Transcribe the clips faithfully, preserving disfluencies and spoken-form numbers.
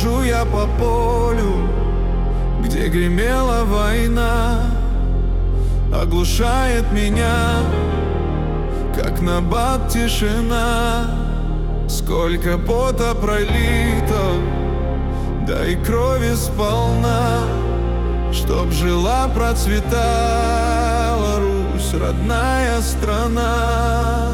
Прохожу я по полю, где гремела война, оглушает меня, как набат тишина. Сколько пота пролито, да и крови сполна, чтоб жила, процветала Русь, родная страна.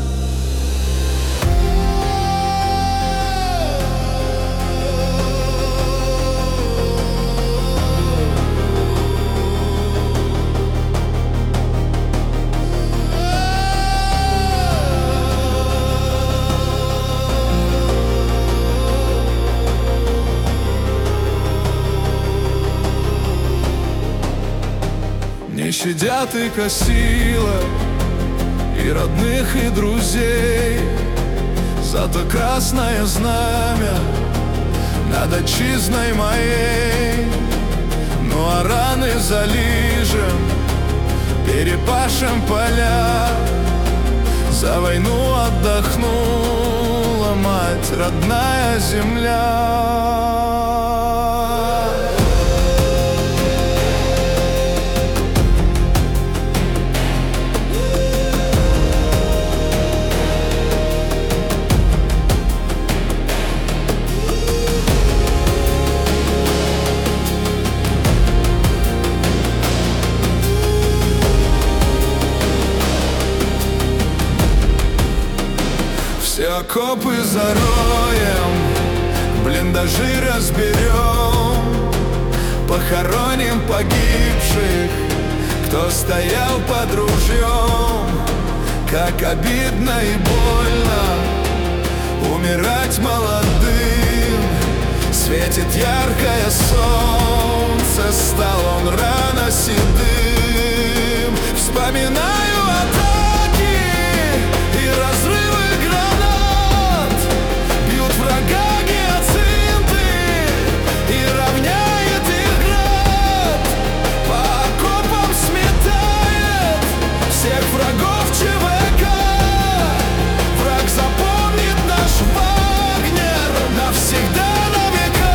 Не щадят и косила, и родных, и друзей, зато красное знамя над отчизной моей. Ну а раны залижем, перепашем поля, за войну отдохнула мать, родная земля. Все окопы зароем, блиндажи разберем, похороним погибших, кто стоял под ружьем. Как обидно и больно умирать молодым. Светит яркое солнце, стал он рано седым. Вспоминаю атаки и разрывы гранат, бьют врага гиацинты и равняет их град. По окопам сметает всех врагов ЧВК. Враг запомнит наш Вагнер навсегда, на века.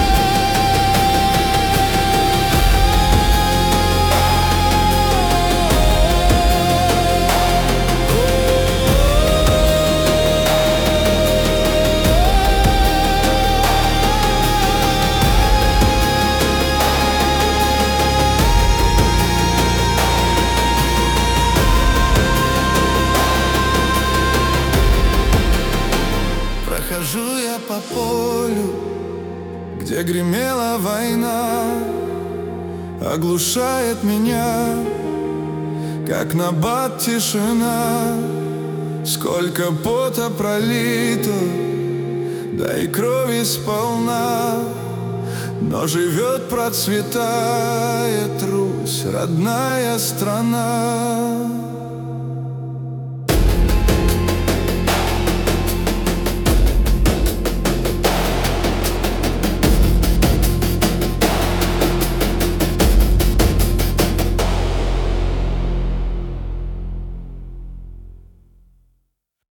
Прохожу я по полю, где гремела война, оглушает меня, как набат тишина. Сколько пота пролито, да и крови сполна, но живет, процветает Русь, родная страна.